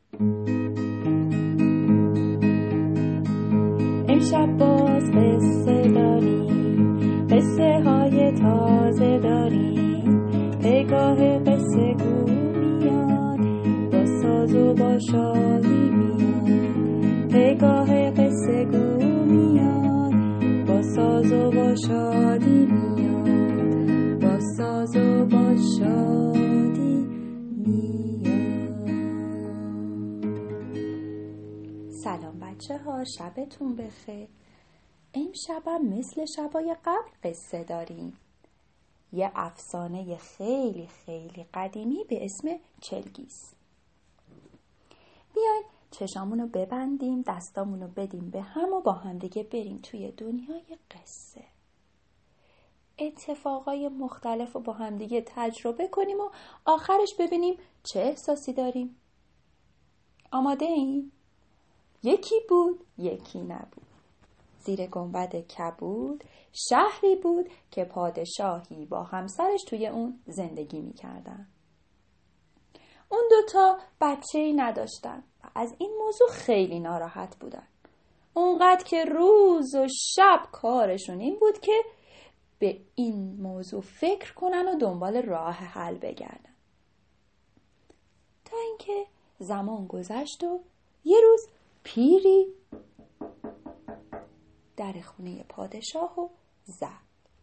امشب باز قصه داریم، قصه های تازه داریم، پگاه قصه گو میاد، با ساز و با شادی میاد. پگاه قصه گو میاد، با ساز و با شادی میاد، با ساز و با شادی میاد. سلام بچه ها، شبتون بخیر. امشبم مثل شبای قبل قصه داریم. یه افسانه خیلی خیلی قدیمی به اسم چلگیس. بیاین چشامونو ببندیم، دستامونو بدیم به هم و با هم دیگه بریم توی دنیای قصه. اتفاقای مختلف رو با هم دیگه تجربه کنیم و آخرش ببینیم چه احساسی داریم. آماده این؟ یکی بود، یکی نبود. زیر گنبد کبود شهری بود که پادشاهی با همسرش توی اون زندگی می‌کردن. اون دوتا بچه‌ای نداشتن و از این موضوع خیلی ناراحت بودن. اونقدر که روز و شب کارشون این بود که به این موضوع فکر کنن و دنبال راه حل بگردن. تا اینکه زمان گذشت و یه روز پیری در خونه پادشاهو زد.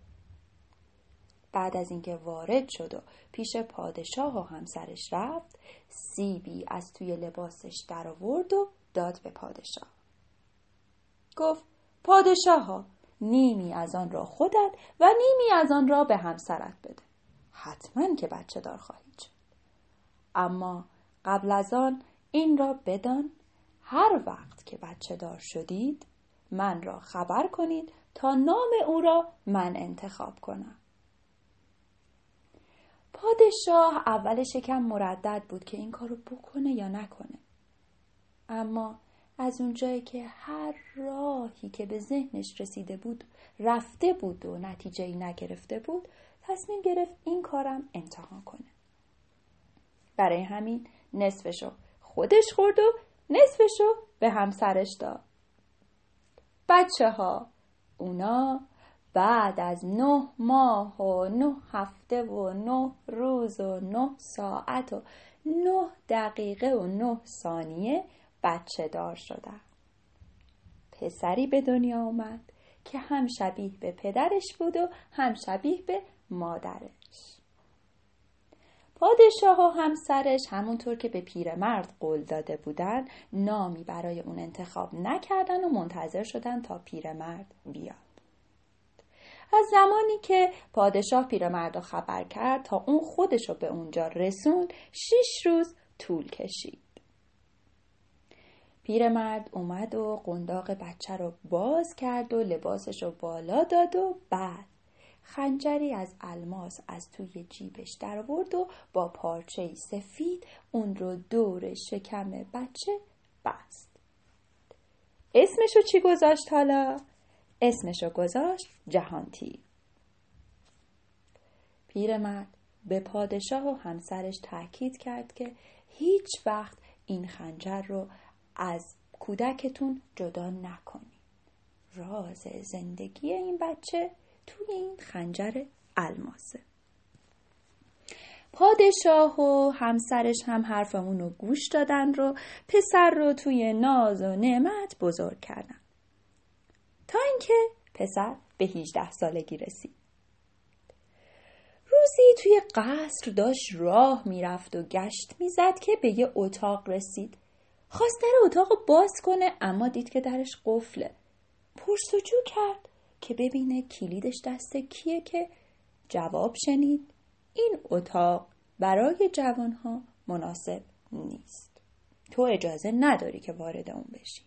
بعد از اینکه وارد شد و پیش پادشاه و همسرش رفت، سیبی از توی لباسش در آورد و داد به پادشاه. گفت: پادشاها، نیمی از آن را خودت و نیمی از آن را به همسرت بده. حتما که بچه دار خواهید شد. اما قبل از آن این را بدان، هر وقت که بچه دار شدید من را خبر کنید تا نام او را من انتخاب کنم. پادشاه اولش یکم مردد بود که این کارو بکنه یا نکنه. اما از اونجایی که هر راهی که به ذهنش رسیده بود رفته بود و نتیجه‌ای نگرفته بود، تصمیم گرفت این کارم امتحان کنه. برای همین نصفشو خودش خورد و نصفشو به همسرش داد. بچه ها، اونا بعد از 9 ماه و 9 هفته و 9 روز و 9 ساعت و 9 دقیقه و 9 ثانیه بچه دار شدن. پسری به دنیا اومد که هم شبیه به پدرش بود و هم شبیه به مادرش. پادشاه و همسرش همونطور که به پیرمرد قول داده بودن نامی برای اون انتخاب نکردن و منتظر شدن تا پیرمرد بیاد. از زمانی که پادشاه پیرمرد رو خبر کرد تا اون خودش رو به اونجا رسوند 6 روز طول کشید. پیرمرد اومد و قنداق بچه رو باز کرد و لباسش رو بالا داد و بعد خنجری از الماس از توی جیبش در آورد و با پارچه‌ای سفید اون رو دور شکم بچه بست. اسمشو چی گذاشت حالا؟ اسمشو گذاشت جهانتیر. پیرمرد به پادشاه و همسرش تاکید کرد که هیچ وقت این خنجر رو از کودکتون جدا نکنید. راز زندگی این بچه توی این خنجر الماسه. پادشاه و همسرش هم حرفمون رو گوش دادن رو پسر رو توی ناز و نعمت بزرگ کردن تا اینکه پسر به 18 سالگی رسید. روزی توی قصر داشت راه میرفت و گشت میزد که به یه اتاق رسید. خواست در اتاق رو باز کنه اما دید که درش قفله. پرسجو کرد که ببینه کلیدش دست کیه که جواب شنید این اتاق برای جوانها مناسب نیست. تو اجازه نداری که وارد اون بشی.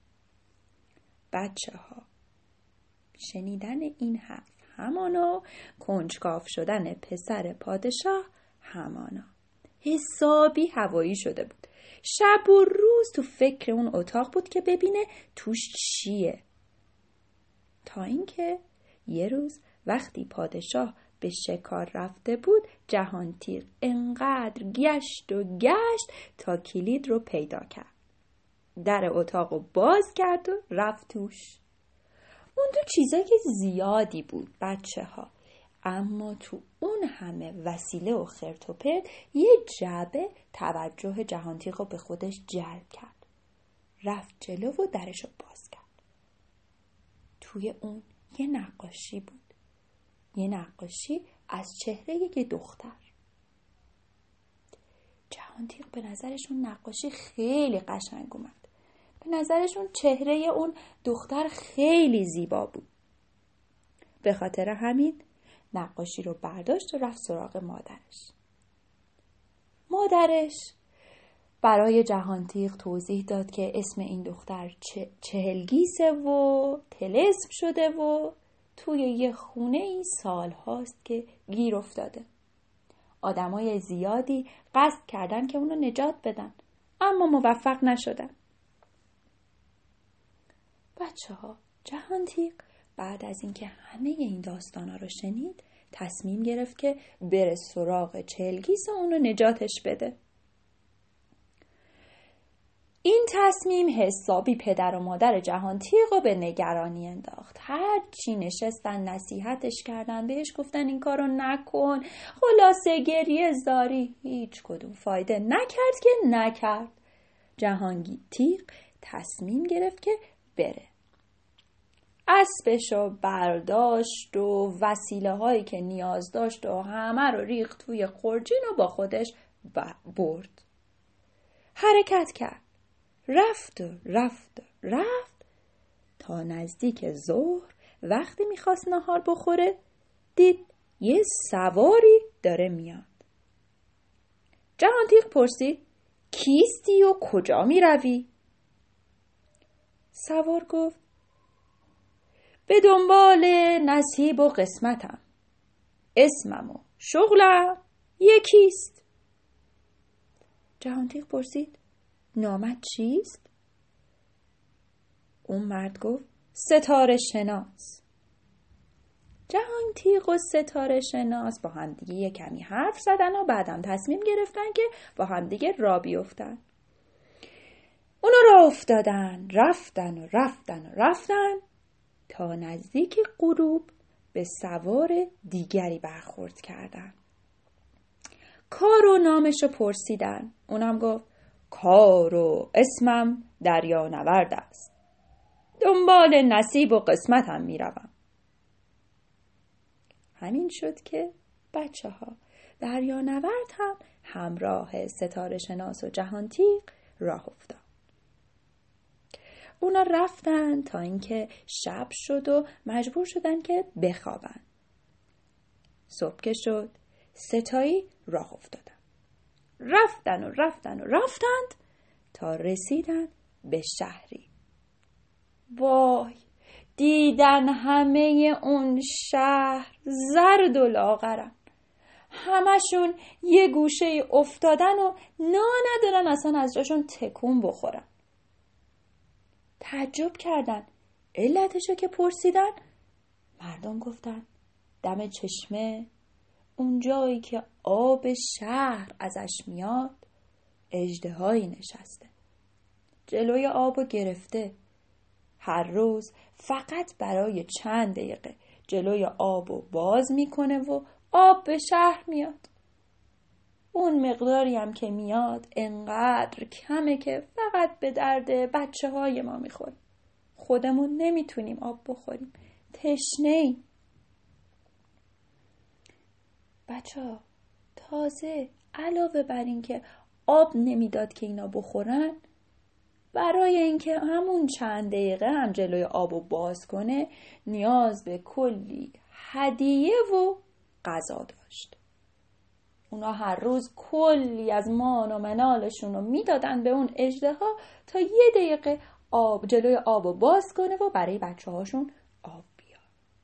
بچه ها، شنیدن این حرف همانا، کنجکاو شدن پسر پادشاه همانا. حسابی هوایی شده بود. شب و روز تو فکر اون اتاق بود که ببینه توش چیه. تا اینکه یه روز وقتی پادشاه به شکار رفته بود، جهانتیغ انقدر گشت و گشت تا کلید رو پیدا کرد. در اتاق رو باز کرد و رفت توش. اون تو چیزایی که زیادی بود بچه ها، اما تو اون همه وسیله و خرت و پرت یه جعبه توجه جهانتیغ رو به خودش جلب کرد. رفت جلو و درش رو باز کرد. توی اون یه نقاشی بود. یه نقاشی از چهره یه دختر. جهانتیغ به نظرش اون نقاشی خیلی قشنگ اومد. به نظرش اون چهره اون دختر خیلی زیبا بود. به خاطر همین نقاشی رو برداشت و رفت سراغ مادرش. مادرش برای جهانتیغ توضیح داد که اسم این دختر چهلگیسه و طلسم شده و توی یه خونه ای سال هاست که گیر افتاده. آدمای زیادی قصد کردن که اونو نجات بدن، اما موفق نشدن. بچه ها، جهانتیغ بعد از اینکه همه این داستانا رو شنید تصمیم گرفت که بره سراغ چهلگیس و اونو نجاتش بده. این تصمیم حسابی پدر و مادر جهانتیغ رو به نگرانی انداخت. هر چی نشستن نصیحتش کردن، بهش گفتن این کارو نکن، خلاصه گریه زاری، هیچ کدوم فایده نکرد که نکرد. جهانتیغ تصمیم گرفت که بره. اسبشو برداشت و وسیله هایی که نیاز داشت و همه رو ریخت توی خورجین و با خودش برد. حرکت کرد. رفت تا نزدیک ظهر. وقتی میخواست نهار بخوره دید یه سواری داره میاد. جهانتیغ پرسید کیستی و کجا میروی؟ سوار گفت به دنبال نصیب و قسمتم. اسمم و شغلم یکیست. جهانتیغ پرسید نامت چیست؟ اون مرد گفت ستاره شناس. جهانتیغ و ستاره شناس با همدیگه یه کمی حرف زدن و بعدم تصمیم گرفتن که با همدیگه راه بیفتن. اونا راه افتادن، رفتن تا نزدیک غروب به سوار دیگری برخورد کردن. کار و نامشو پرسیدن. اونم گفت کار و اسمم دریانورد است. دنبال نصیب و قسمتم میروم. همین شد که بچه ها دریانورد هم همراه ستاره شناس و جهانتیغ راه افتاد. اونا رفتن تا اینکه شب شد و مجبور شدن که بخوابن. صبح که شد ستایی راه افتادن. رفتند تا رسیدن به شهری. وای، دیدن همه اون شهر زرد و لاغرن. همشون یه گوشه افتادن و ندارن اصلا از جاشون تکون بخورن. تعجب کردن. علتشو که پرسیدن، مردم گفتن دم چشمه، اون جایی که آب شهر ازش میاد، اژدهایی نشسته. جلوی آبو گرفته. هر روز فقط برای چند دقیقه جلوی آبو باز میکنه و آب به شهر میاد. اون مقداری هم که میاد انقدر کمه که فقط به درد بچه های ما میخوره. خودمون نمیتونیم آب بخوریم. تشنه‌ایم. بچه ها، تازه علاوه بر این که آب نمیداد که اینا بخورن، برای اینکه همون چند دقیقه هم جلوی آبو باز کنه نیاز به کلی هدیه و غذا داشت. اونا هر روز کلی از مان و منالشون رو میدادن به اون اژدها تا یه دقیقه آب جلوی آبو باز کنه و برای بچه هاشون آب بیار.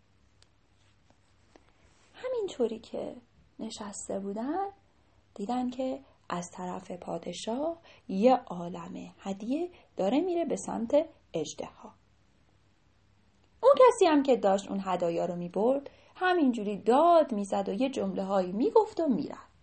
همینطوری که نشسته بودن دیدن که از طرف پادشاه یه عالمه هدیه داره میره به سمت اژدها. اون کسی هم که داشت اون هدایا رو میبرد همینجوری داد میزد و یه جمله هایی میگفت و میرفت.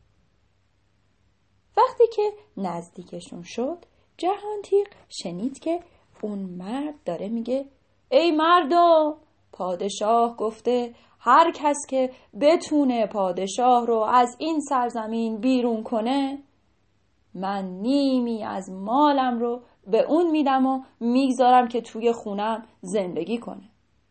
وقتی که نزدیکشون شد جهانتیغ شنید که اون مرد داره میگه ای مردم، پادشاه گفته هر کس که بتونه پادشاه رو از این سرزمین بیرون کنه من نیمی از مالم رو به اون میدم و میگذارم که توی خونم زندگی کنه.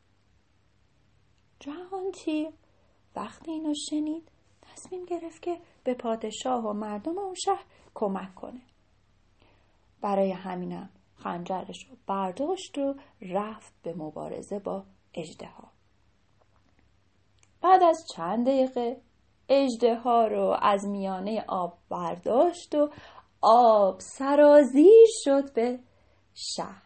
جهانتیغ وقتی اینو شنید تصمیم گرفت که به پادشاه و مردم اون شهر کمک کنه. برای همینم خنجرش رو برداشت و رفت به مبارزه با اژدها. بعد از چند دقیقه اژدها رو از میانه آب برداشت و آب سرازیر شد به شهر.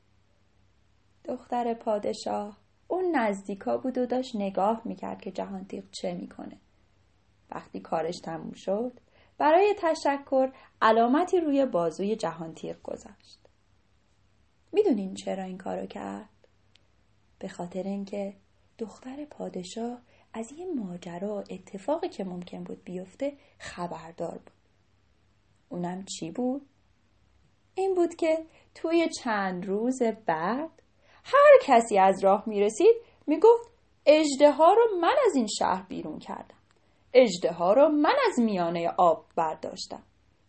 دختر پادشاه اون نزدیکا بود و داشت نگاه میکرد که جهانتیغ چه میکنه. وقتی کارش تموم شد برای تشکر علامتی روی بازوی جهانتیغ گذاشت. میدونین چرا این کارو کرد؟ به خاطر اینکه دختر پادشاه از یه ماجرا اتفاقی که ممکن بود بیفته خبردار بود. اونم چی بود؟ این بود که توی چند روز بعد هر کسی از راه میرسید میگفت اژدها رو من از این شهر بیرون کردم. اژدها رو من از میانه آب برداشتم.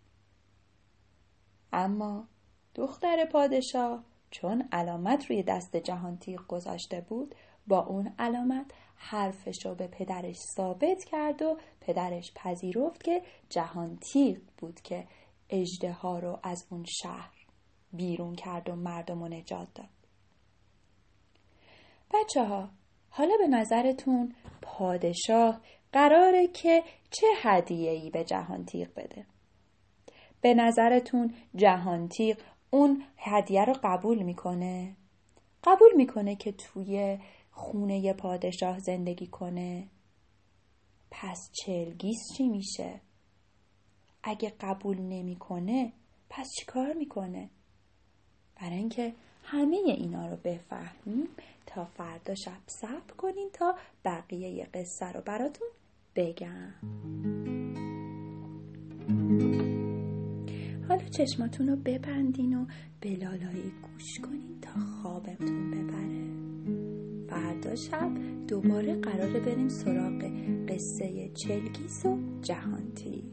اما دختر پادشاه چون علامت روی دست جهانتیغ گذاشته بود با اون علامت حرفش رو به پدرش ثابت کرد و پدرش پذیرفت که جهانتیغ بود که اژدها رو از اون شهر بیرون کرد و مردم رو نجات داد. بچه‌ها حالا به نظرتون پادشاه قراره که چه هدیه‌ای به جهانتیغ بده؟ به نظرتون جهانتیغ اون هدیه رو قبول میکنه؟ قبول میکنه که توی خونه پادشاه زندگی کنه؟ پس چلگیس چی میشه؟ اگه قبول نمیکنه پس چی کار میکنه؟ برای اینکه همه اینا رو بفهمیم تا فردا شب صبر کنین تا بقیه قصه رو براتون بگم. حالا چشماتون رو ببندین و به لالایی گوش کنین تا خوابتون ببره. فردا شب دوباره قراره بریم سراغ قصه چلگیس و جهانتیغ.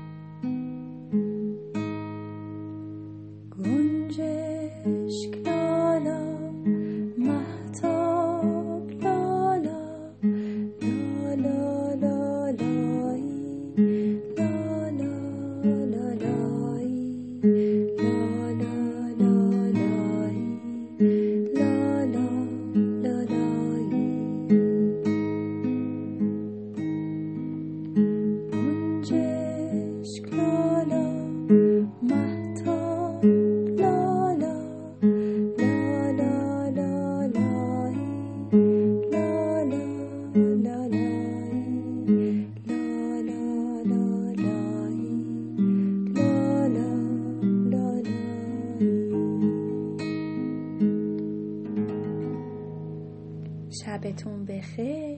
گنجشک لالا مهتاب لالا لالا لالایی لالا لالایی لالا لالایی لالا لالایی گنجشک لالا مهتاب شبتون بخیر.